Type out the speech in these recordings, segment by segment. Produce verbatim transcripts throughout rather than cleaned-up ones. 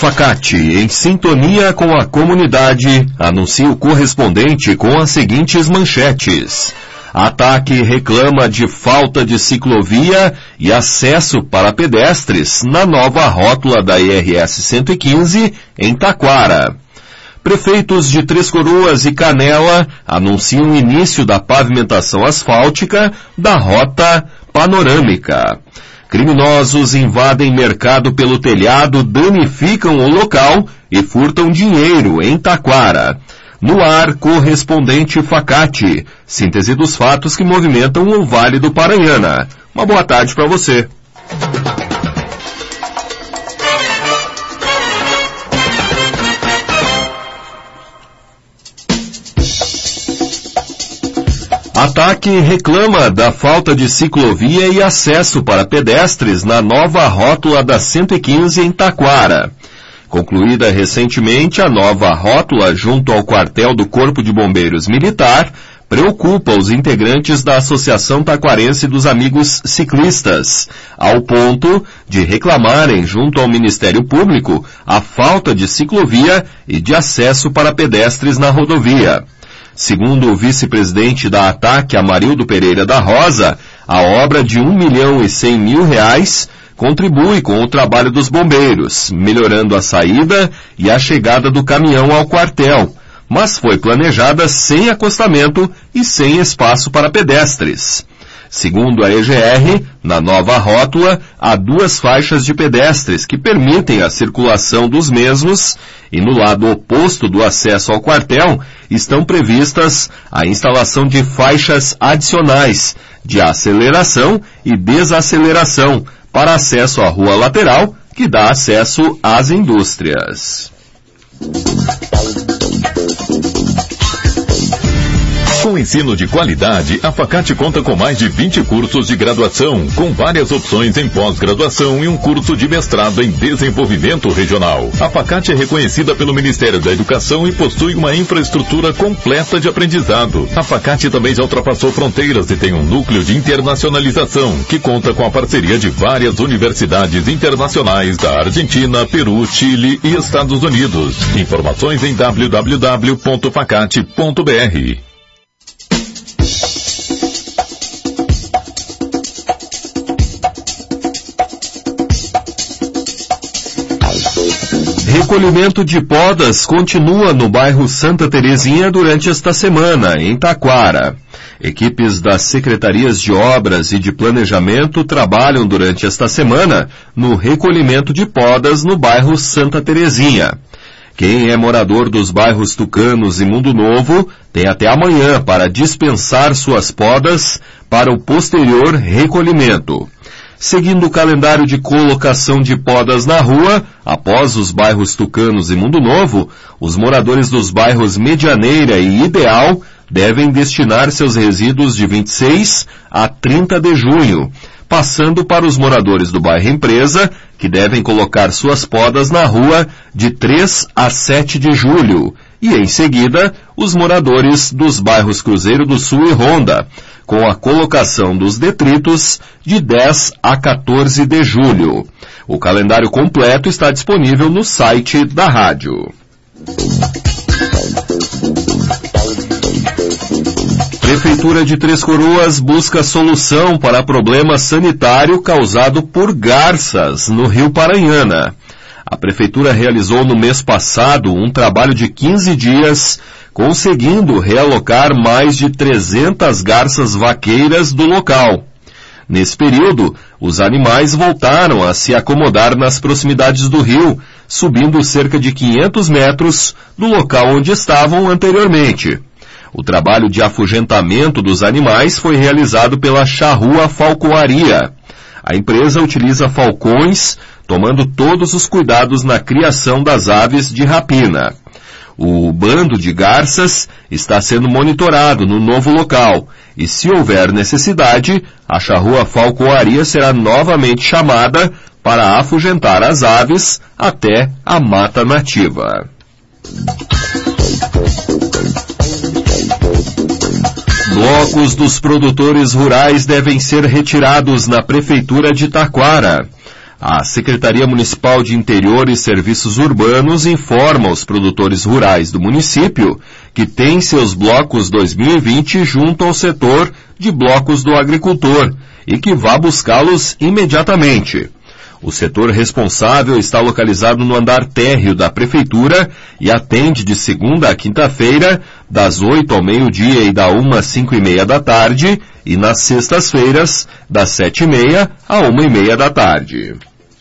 Facate, em sintonia com a comunidade, anuncia o correspondente com as seguintes manchetes. Ataque reclama de falta de ciclovia e acesso para pedestres na nova rótula da I R S cento e quinze em Taquara. Prefeitos de Três Coroas e Canela anunciam o início da pavimentação asfáltica da rota panorâmica. Criminosos invadem mercado pelo telhado, danificam o local e furtam dinheiro em Taquara. No ar, correspondente Facate, síntese dos fatos que movimentam o Vale do Paranhana. Uma boa tarde para você. Ataque reclama da falta de ciclovia e acesso para pedestres na nova rótula da cento e quinze em Taquara. Concluída recentemente, a nova rótula junto ao quartel do Corpo de Bombeiros Militar preocupa os integrantes da Associação Taquarense dos Amigos Ciclistas, ao ponto de reclamarem junto ao Ministério Público a falta de ciclovia e de acesso para pedestres na rodovia. Segundo o vice-presidente da ATAC, Amarildo Pereira da Rosa, a obra de um milhão e cem mil reais contribui com o trabalho dos bombeiros, melhorando a saída e a chegada do caminhão ao quartel, mas foi planejada sem acostamento e sem espaço para pedestres. Segundo a E G R, na nova rótula, há duas faixas de pedestres que permitem a circulação dos mesmos e no lado oposto do acesso ao quartel estão previstas a instalação de faixas adicionais de aceleração e desaceleração para acesso à rua lateral, que dá acesso às indústrias. Com ensino de qualidade, a Facate conta com mais de vinte cursos de graduação, com várias opções em pós-graduação e um curso de mestrado em desenvolvimento regional. A Facate é reconhecida pelo Ministério da Educação e possui uma infraestrutura completa de aprendizado. A Facate também já ultrapassou fronteiras e tem um núcleo de internacionalização, que conta com a parceria de várias universidades internacionais da Argentina, Peru, Chile e Estados Unidos. Informações em w w w ponto facate ponto b r. Recolhimento de podas continua no bairro Santa Terezinha durante esta semana, em Taquara. Equipes das Secretarias de Obras e de Planejamento trabalham durante esta semana no recolhimento de podas no bairro Santa Terezinha. Quem é morador dos bairros Tucanos e Mundo Novo tem até amanhã para dispensar suas podas para o posterior recolhimento. Seguindo o calendário de colocação de podas na rua, após os bairros Tucanos e Mundo Novo, os moradores dos bairros Medianeira e Ideal devem destinar seus resíduos de vinte e seis a trinta de junho, passando para os moradores do bairro Empresa, que devem colocar suas podas na rua de três a sete de julho, e em seguida, os moradores dos bairros Cruzeiro do Sul e Ronda, com a colocação dos detritos de dez a quatorze de julho. O calendário completo está disponível no site da rádio. Prefeitura de Três Coroas busca solução para problema sanitário causado por garças no Rio Paranhana. A Prefeitura realizou no mês passado um trabalho de quinze dias, conseguindo realocar mais de trezentas garças vaqueiras do local. Nesse período, os animais voltaram a se acomodar nas proximidades do rio, subindo cerca de quinhentos metros do local onde estavam anteriormente. O trabalho de afugentamento dos animais foi realizado pela Charrua Falcoaria. A empresa utiliza falcões, tomando todos os cuidados na criação das aves de rapina. O bando de garças está sendo monitorado no novo local e, se houver necessidade, a Charrua Falcoaria será novamente chamada para afugentar as aves até a mata nativa. Blocos dos produtores rurais devem ser retirados na Prefeitura de Taquara. A Secretaria Municipal de Interior e Serviços Urbanos informa os produtores rurais do município que tem seus blocos dois mil e vinte junto ao setor de blocos do agricultor e que vá buscá-los imediatamente. O setor responsável está localizado no andar térreo da Prefeitura e atende de segunda a quinta-feira, das oito ao meio-dia e da uma às cinco e meia da tarde, e nas sextas-feiras, das sete e meia à uma e meia da tarde.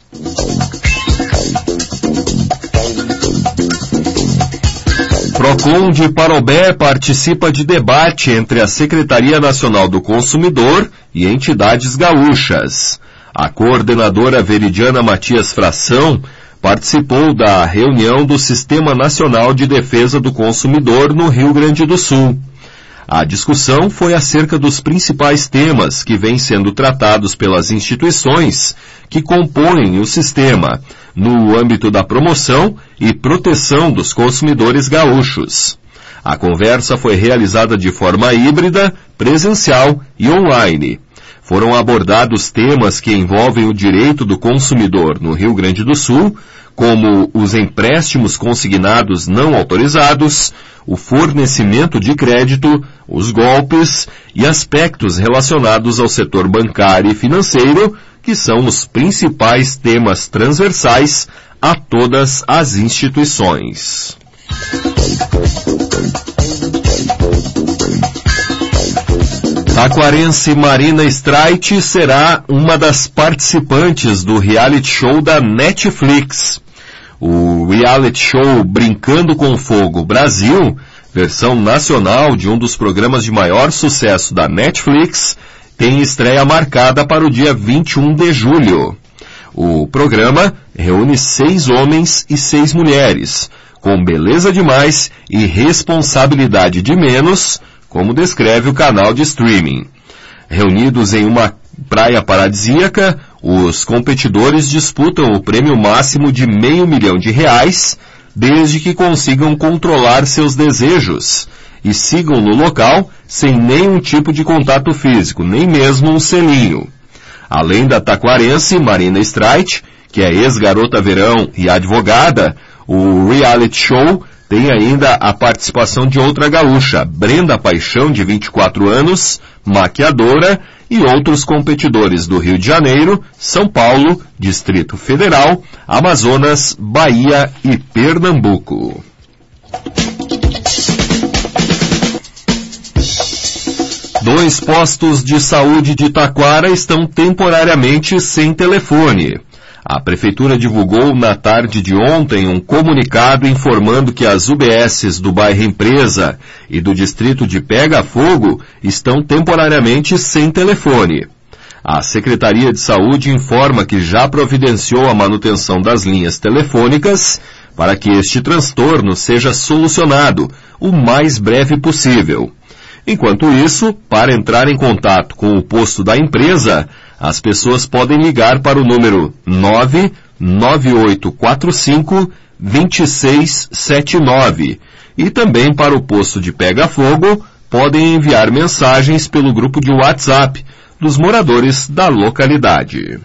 Procon de Parobé participa de debate entre a Secretaria Nacional do Consumidor e entidades gaúchas. A coordenadora Veridiana Matias Fração participou da reunião do Sistema Nacional de Defesa do Consumidor no Rio Grande do Sul. A discussão foi acerca dos principais temas que vêm sendo tratados pelas instituições que compõem o sistema, no âmbito da promoção e proteção dos consumidores gaúchos. A conversa foi realizada de forma híbrida, presencial e online. Foram abordados temas que envolvem o direito do consumidor no Rio Grande do Sul, como os empréstimos consignados não autorizados, o fornecimento de crédito, os golpes e aspectos relacionados ao setor bancário e financeiro, que são os principais temas transversais a todas as instituições. Taquarense Marina Streit será uma das participantes do reality show da Netflix. O reality show Brincando com Fogo Brasil, versão nacional de um dos programas de maior sucesso da Netflix, tem estreia marcada para o dia vinte e um de julho. O programa reúne seis homens e seis mulheres, com beleza demais e responsabilidade de menos, como descreve o canal de streaming. Reunidos em uma praia paradisíaca, os competidores disputam o prêmio máximo de meio milhão de reais, desde que consigam controlar seus desejos e sigam no local sem nenhum tipo de contato físico, nem mesmo um selinho. Além da taquarense Marina Streit, que é ex-garota verão e advogada, o reality show tem ainda a participação de outra gaúcha, Brenda Paixão, de vinte e quatro anos, maquiadora, e outros competidores do Rio de Janeiro, São Paulo, Distrito Federal, Amazonas, Bahia e Pernambuco. Dois postos de saúde de Taquara estão temporariamente sem telefone. A Prefeitura divulgou na tarde de ontem um comunicado informando que as U B Ss do bairro Empresa e do distrito de Pega Fogo estão temporariamente sem telefone. A Secretaria de Saúde informa que já providenciou a manutenção das linhas telefônicas para que este transtorno seja solucionado o mais breve possível. Enquanto isso, para entrar em contato com o posto da empresa, as pessoas podem ligar para o número nove nove oito quatro cinco dois seis sete nove e também para o posto de Pega Fogo podem enviar mensagens pelo grupo de WhatsApp dos moradores da localidade.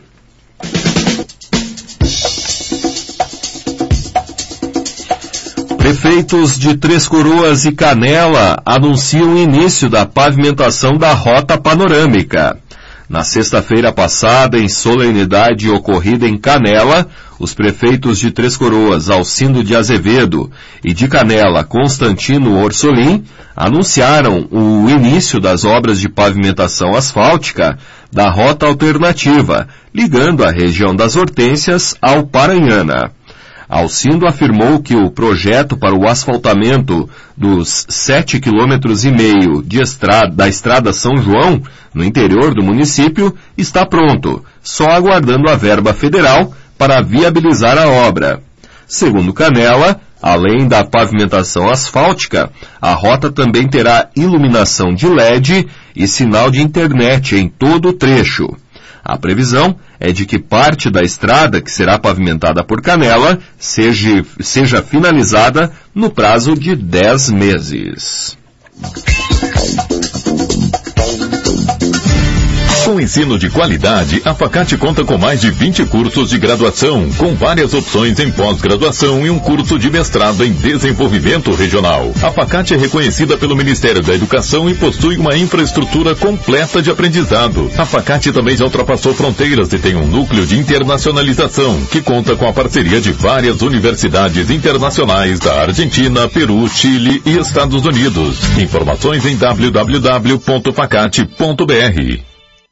Prefeitos de Três Coroas e Canela anunciam o início da pavimentação da Rota Panorâmica. Na sexta-feira passada, em solenidade ocorrida em Canela, os prefeitos de Três Coroas, Alcindo de Azevedo, e de Canela, Constantino Orsolim, anunciaram o início das obras de pavimentação asfáltica da rota alternativa, ligando a região das Hortênsias ao Paranhana. Alcindo afirmou que o projeto para o asfaltamento dos sete quilômetros e meio de estrada, da Estrada São João, no interior do município, está pronto, só aguardando a verba federal para viabilizar a obra. Segundo Canela, além da pavimentação asfáltica, a rota também terá iluminação de L E D e sinal de internet em todo o trecho. A previsão é de que parte da estrada que será pavimentada por Canela seja, seja finalizada no prazo de dez meses. Com ensino de qualidade, a Facate conta com mais de vinte cursos de graduação, com várias opções em pós-graduação e um curso de mestrado em desenvolvimento regional. A Facate é reconhecida pelo Ministério da Educação e possui uma infraestrutura completa de aprendizado. A Facate também já ultrapassou fronteiras e tem um núcleo de internacionalização, que conta com a parceria de várias universidades internacionais da Argentina, Peru, Chile e Estados Unidos. Informações em w w w ponto facate ponto b r.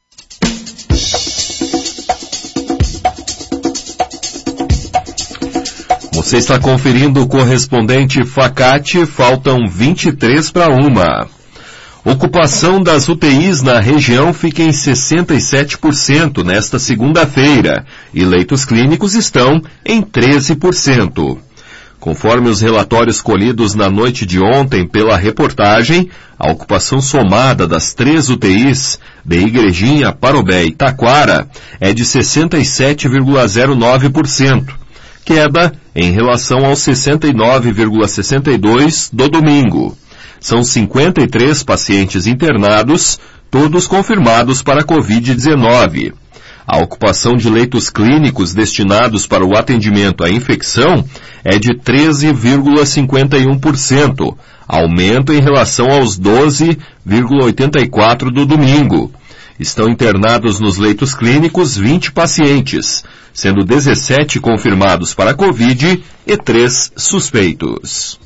Você está conferindo o correspondente Facate, faltam vinte e três para uma. Ocupação das U T Is na região fica em sessenta e sete por cento nesta segunda-feira e leitos clínicos estão em treze por cento. Conforme os relatórios colhidos na noite de ontem pela reportagem, a ocupação somada das três U T Is de Igrejinha, Parobé e Taquara é de sessenta e sete vírgula zero nove por cento, queda em relação aos sessenta e nove vírgula sessenta e dois por cento do domingo. São cinquenta e três pacientes internados, todos confirmados para covid dezenove. A ocupação de leitos clínicos destinados para o atendimento à infecção é de treze vírgula cinquenta e um por cento, aumento em relação aos doze vírgula oitenta e quatro por cento do domingo. Estão internados nos leitos clínicos vinte pacientes, sendo dezessete confirmados para Covid e três suspeitos.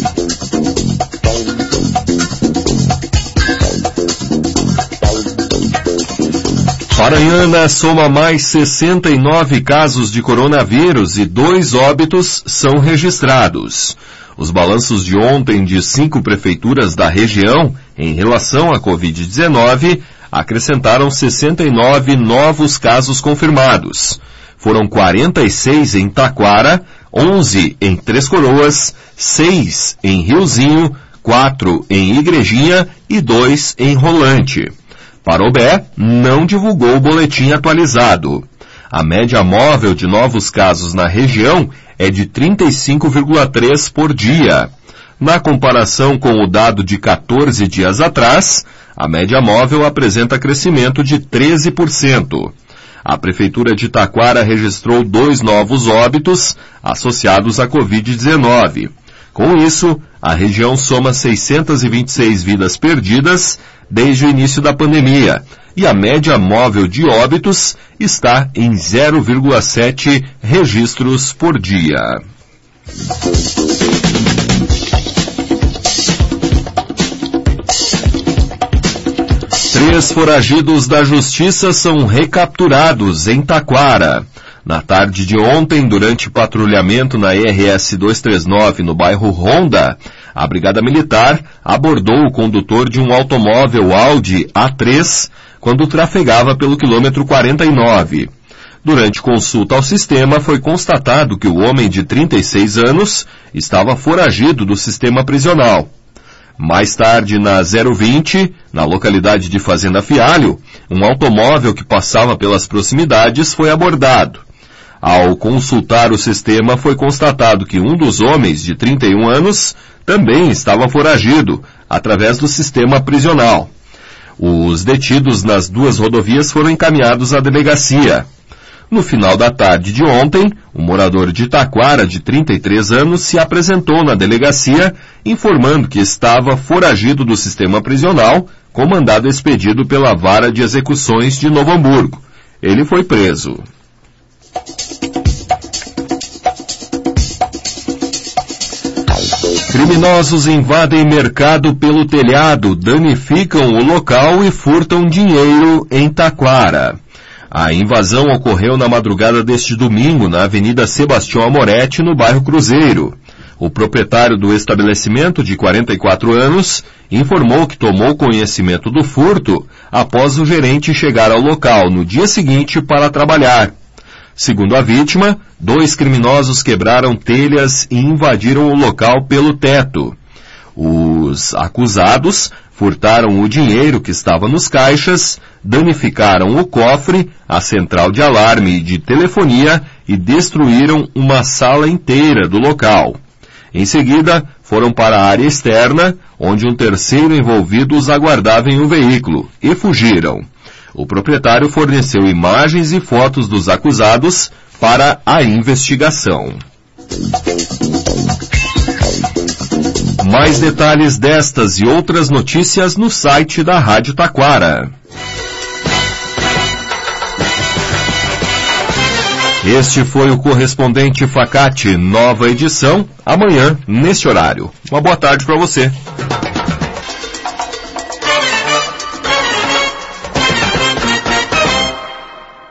Paranhana soma mais sessenta e nove casos de coronavírus e dois óbitos são registrados. Os balanços de ontem de cinco prefeituras da região em relação à covid dezenove acrescentaram sessenta e nove novos casos confirmados. Foram quarenta e seis em Taquara, onze em Três Coroas, seis em Riozinho, quatro em Igrejinha e dois em Rolante. Parobé não divulgou o boletim atualizado. A média móvel de novos casos na região é de trinta e cinco vírgula três por dia. Na comparação com o dado de quatorze dias atrás, a média móvel apresenta crescimento de treze por cento. A Prefeitura de Taquara registrou dois novos óbitos associados à covid dezenove. Com isso, a região soma seiscentas e vinte e seis vidas perdidas desde o início da pandemia, e a média móvel de óbitos está em zero vírgula sete registros por dia. Três foragidos da Justiça são recapturados em Taquara. Na tarde de ontem, durante patrulhamento na R S duzentos e trinta e nove no bairro Ronda, a Brigada Militar abordou o condutor de um automóvel Audi A três quando trafegava pelo quilômetro quarenta e nove. Durante consulta ao sistema, foi constatado que o homem de trinta e seis anos estava foragido do sistema prisional. Mais tarde, na zero vinte, na localidade de Fazenda Fialho, um automóvel que passava pelas proximidades foi abordado. Ao consultar o sistema, foi constatado que um dos homens, de trinta e um anos, também estava foragido, através do sistema prisional. Os detidos nas duas rodovias foram encaminhados à delegacia. No final da tarde de ontem, um morador de Taquara, de trinta e três anos, se apresentou na delegacia, informando que estava foragido do sistema prisional, com mandado expedido pela Vara de Execuções de Novo Hamburgo. Ele foi preso. Criminosos invadem mercado pelo telhado, danificam o local e furtam dinheiro em Taquara. A invasão ocorreu na madrugada deste domingo na Avenida Sebastião Amoretti, no bairro Cruzeiro. O proprietário do estabelecimento, de quarenta e quatro anos, informou que tomou conhecimento do furto após o gerente chegar ao local no dia seguinte para trabalhar. Segundo a vítima, dois criminosos quebraram telhas e invadiram o local pelo teto. Os acusados furtaram o dinheiro que estava nos caixas, danificaram o cofre, a central de alarme e de telefonia e destruíram uma sala inteira do local. Em seguida, foram para a área externa, onde um terceiro envolvido os aguardava em um veículo, e fugiram. O proprietário forneceu imagens e fotos dos acusados para a investigação. Mais detalhes destas e outras notícias no site da Rádio Taquara. Este foi o Correspondente Facate, nova edição, amanhã, neste horário. Uma boa tarde para você.